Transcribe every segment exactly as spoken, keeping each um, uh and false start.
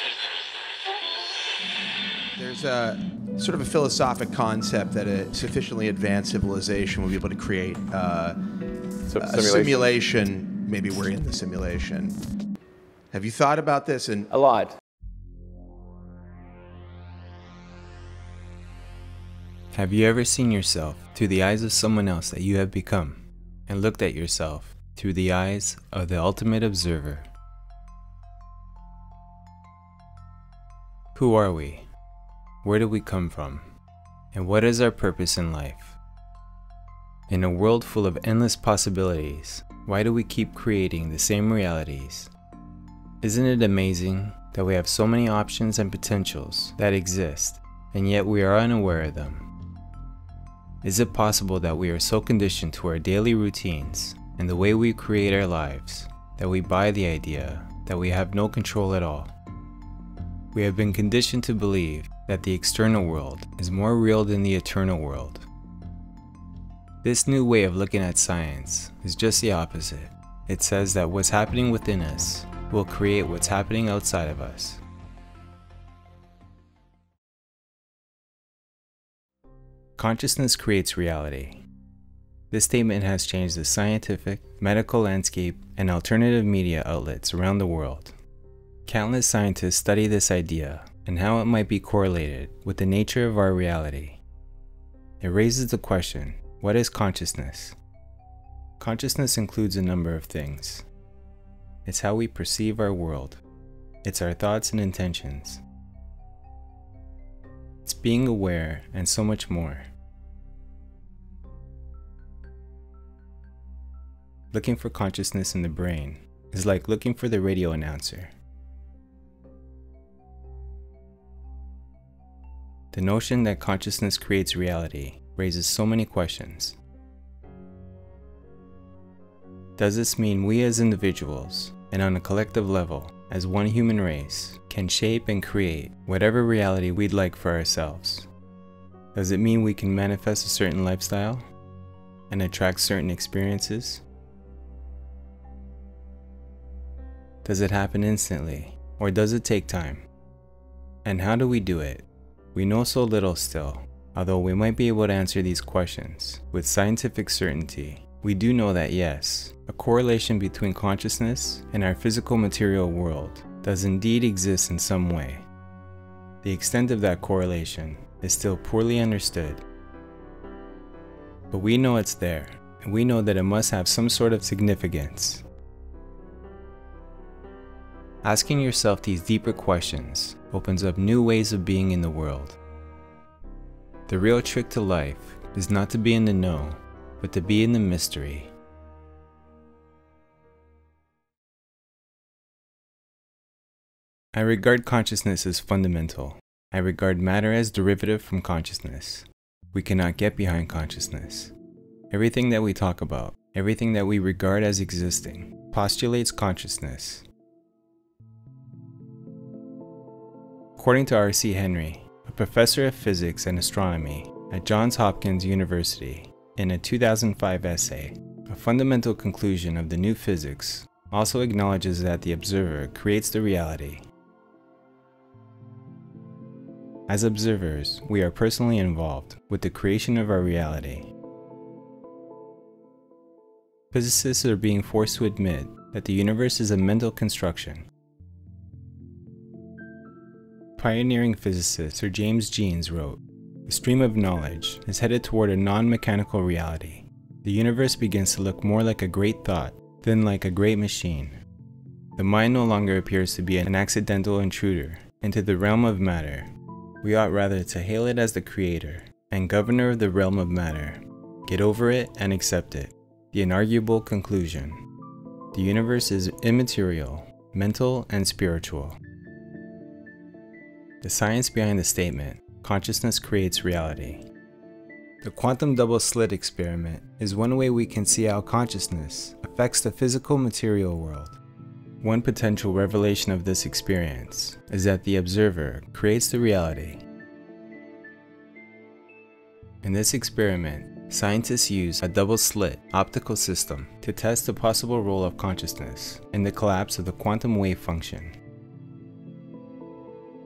There's a sort of a philosophic concept that a sufficiently advanced civilization will be able to create uh, So, a simulation? simulation. Maybe we're in the simulation. Have you thought about this? And A lot. Have you ever seen yourself through the eyes of someone else that you have become, and looked at yourself through the eyes of the ultimate observer? Who are we? Where do we come from? And what is our purpose in life? In a world full of endless possibilities, why do we keep creating the same realities? Isn't it amazing that we have so many options and potentials that exist, and yet we are unaware of them? Is it possible that we are so conditioned to our daily routines and the way we create our lives that we buy the idea that we have no control at all? We have been conditioned to believe that the external world is more real than the eternal world. This new way of looking at science is just the opposite. It says that what's happening within us will create what's happening outside of us. Consciousness creates reality. This statement has changed the scientific, medical landscape, and alternative media outlets around the world. Countless scientists study this idea and how it might be correlated with the nature of our reality. It raises the question, what is consciousness? Consciousness includes a number of things. It's how we perceive our world. It's our thoughts and intentions. It's being aware and so much more. Looking for consciousness in the brain is like looking for the radio announcer. The notion that consciousness creates reality raises so many questions. Does this mean we as individuals, and on a collective level, as one human race, can shape and create whatever reality we'd like for ourselves? Does it mean we can manifest a certain lifestyle and attract certain experiences? Does it happen instantly, or does it take time? And how do we do it? We know so little still. Although we might be able to answer these questions with scientific certainty, we do know that yes, a correlation between consciousness and our physical material world does indeed exist in some way. The extent of that correlation is still poorly understood. But we know it's there, and we know that it must have some sort of significance. Asking yourself these deeper questions opens up new ways of being in the world. The real trick to life is not to be in the know, but to be in the mystery. I regard consciousness as fundamental. I regard matter as derivative from consciousness. We cannot get behind consciousness. Everything that we talk about, everything that we regard as existing, postulates consciousness. According to R C Henry, a professor of physics and astronomy at Johns Hopkins University, in a two thousand five essay, a fundamental conclusion of the new physics also acknowledges that the observer creates the reality. As observers, we are personally involved with the creation of our reality. Physicists are being forced to admit that the universe is a mental construction. Pioneering physicist Sir James Jeans wrote, "The stream of knowledge is headed toward a non-mechanical reality. The universe begins to look more like a great thought than like a great machine. The mind no longer appears to be an accidental intruder into the realm of matter. We ought rather to hail it as the creator and governor of the realm of matter. Get over it and accept it. The inarguable conclusion. The universe is immaterial, mental, and spiritual." The science behind the statement, consciousness creates reality. The quantum double slit experiment is one way we can see how consciousness affects the physical material world. One potential revelation of this experience is that the observer creates the reality. In this experiment, scientists use a double slit optical system to test the possible role of consciousness in the collapse of the quantum wave function.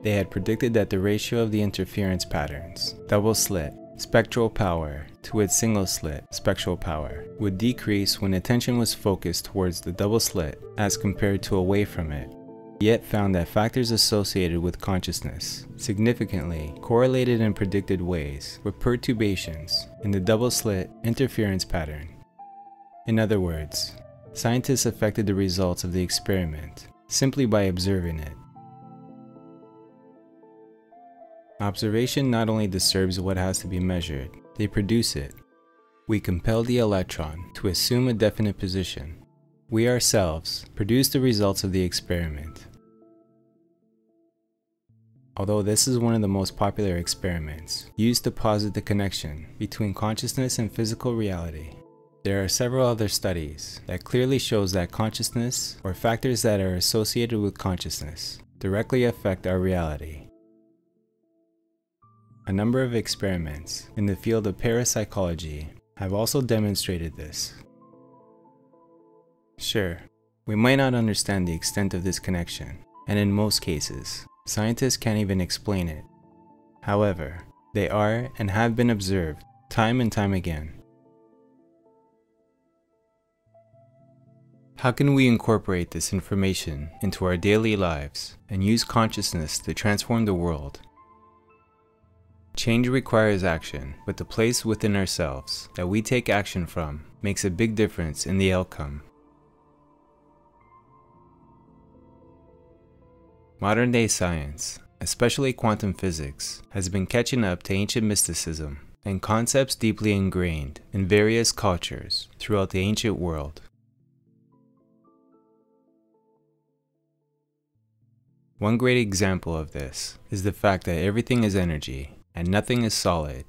they had predicted that the ratio of the interference patterns, double slit, spectral power to its single slit, spectral power, would decrease when attention was focused towards the double slit as compared to away from it, yet found that factors associated with consciousness significantly correlated in predicted ways with perturbations in the double slit interference pattern. In other words, scientists affected the results of the experiment simply by observing it. Observation not only disturbs what has to be measured, they produce it. We compel the electron to assume a definite position. We ourselves produce the results of the experiment. Although this is one of the most popular experiments used to posit the connection between consciousness and physical reality, there are several other studies that clearly shows that consciousness, or factors that are associated with consciousness, directly affect our reality. A number of experiments in the field of parapsychology have also demonstrated this. Sure, we might not understand the extent of this connection, and in most cases, scientists can't even explain it. However, they are and have been observed time and time again. How can we incorporate this information into our daily lives and use consciousness to transform the world? Change requires action, but the place within ourselves that we take action from makes a big difference in the outcome. Modern-day science, especially quantum physics, has been catching up to ancient mysticism and concepts deeply ingrained in various cultures throughout the ancient world. One great example of this is the fact that everything is energy and nothing is solid.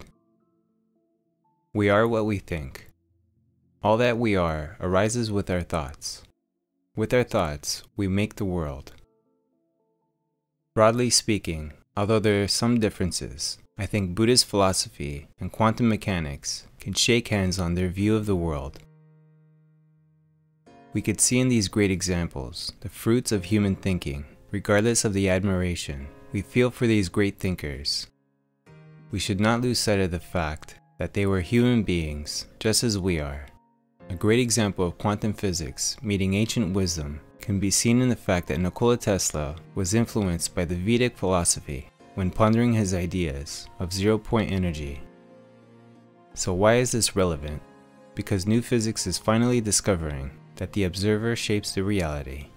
We are what we think. All that we are arises with our thoughts. With our thoughts, we make the world. Broadly speaking, although there are some differences, I think Buddhist philosophy and quantum mechanics can shake hands on their view of the world. We could see in these great examples the fruits of human thinking, regardless of the admiration we feel for these great thinkers. We should not lose sight of the fact that they were human beings just as we are. A great example of quantum physics meeting ancient wisdom can be seen in the fact that Nikola Tesla was influenced by the Vedic philosophy when pondering his ideas of zero-point energy. So why is this relevant? Because new physics is finally discovering that the observer shapes the reality.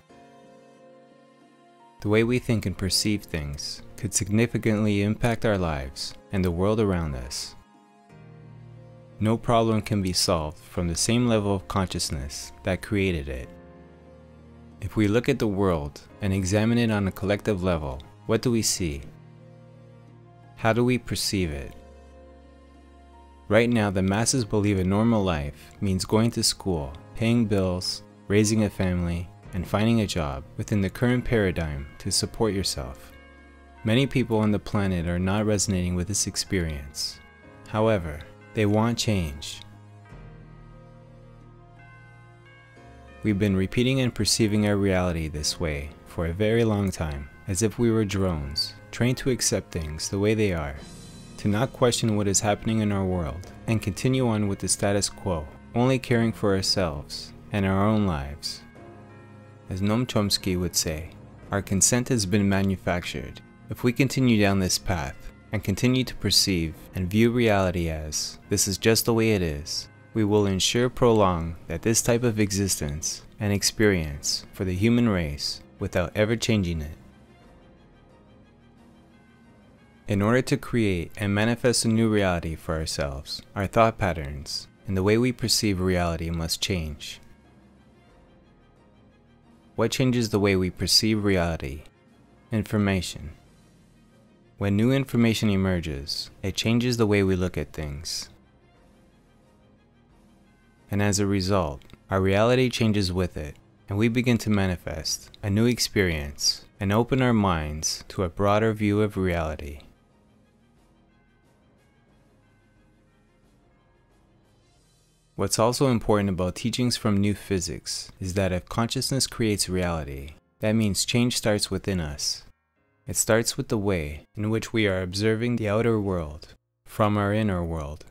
The way we think and perceive things could significantly impact our lives and the world around us. No problem can be solved from the same level of consciousness that created it. If we look at the world and examine it on a collective level, what do we see? How do we perceive it? Right now, the masses believe a normal life means going to school, paying bills, raising a family, and finding a job within the current paradigm to support yourself. Many people on the planet are not resonating with this experience. However, they want change. We've been repeating and perceiving our reality this way for a very long time, as if we were drones, trained to accept things the way they are, to not question what is happening in our world, and continue on with the status quo, only caring for ourselves and our own lives. As Noam Chomsky would say, our consent has been manufactured. If we continue down this path and continue to perceive and view reality as this is just the way it is, we will ensure prolong that this type of existence and experience for the human race without ever changing it. In order to create and manifest a new reality for ourselves, our thought patterns and the way we perceive reality must change. What changes the way we perceive reality? Information. When new information emerges, it changes the way we look at things. And as a result, our reality changes with it, and we begin to manifest a new experience and open our minds to a broader view of reality. What's also important about teachings from new physics is that if consciousness creates reality, that means change starts within us. It starts with the way in which we are observing the outer world from our inner world.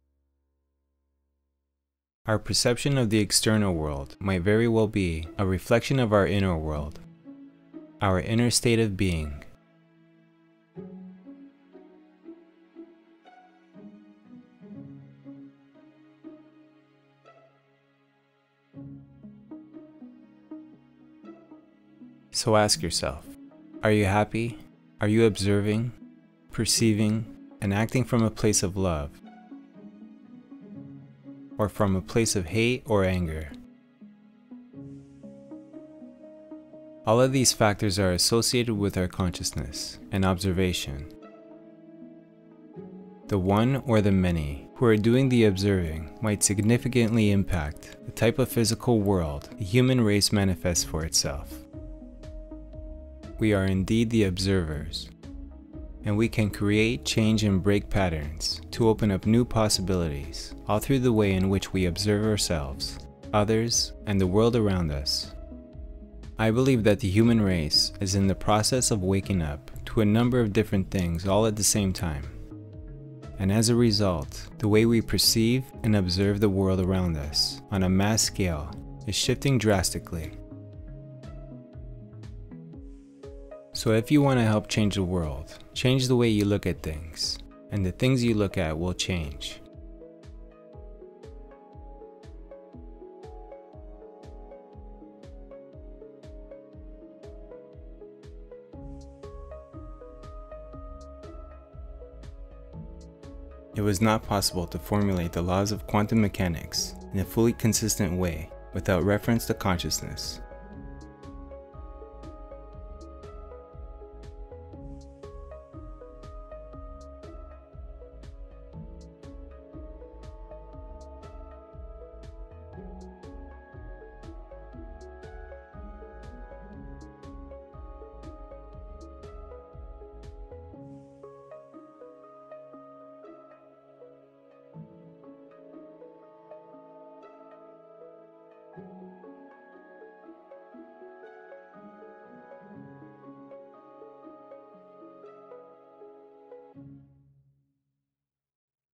Our perception of the external world might very well be a reflection of our inner world, our inner state of being. So ask yourself, are you happy? Are you observing, perceiving, and acting from a place of love? Or from a place of hate or anger? All of these factors are associated with our consciousness and observation. The one or the many who are doing the observing might significantly impact the type of physical world the human race manifests for itself. We are indeed the observers, and we can create, change, and break patterns to open up new possibilities, all through the way in which we observe ourselves, others, and the world around us. I believe that the human race is in the process of waking up to a number of different things all at the same time. And as a result, the way we perceive and observe the world around us on a mass scale is shifting drastically. So if you want to help change the world, change the way you look at things, and the things you look at will change. It was not possible to formulate the laws of quantum mechanics in a fully consistent way without reference to consciousness.